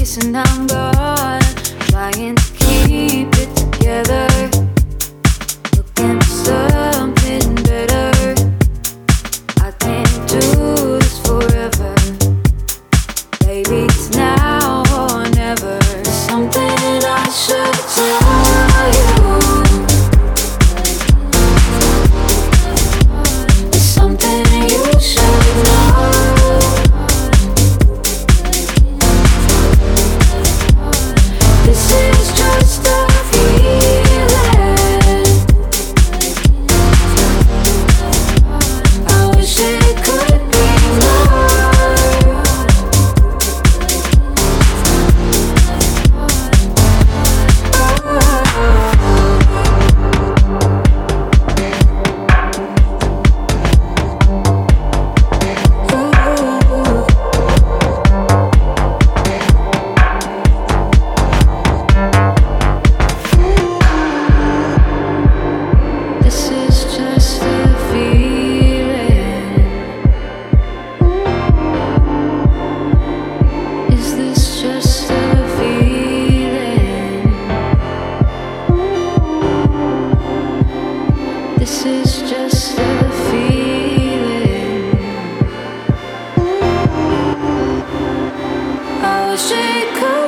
and I'm gone, trying to keep it together, looking for something better. I can't do this forever, baby, it's now or never. There's something I should tell you, there's something you should know. This is just a feeling, I wish it could be more. This is just a feeling. Is this just a feeling? This is just a feeling. I wish it could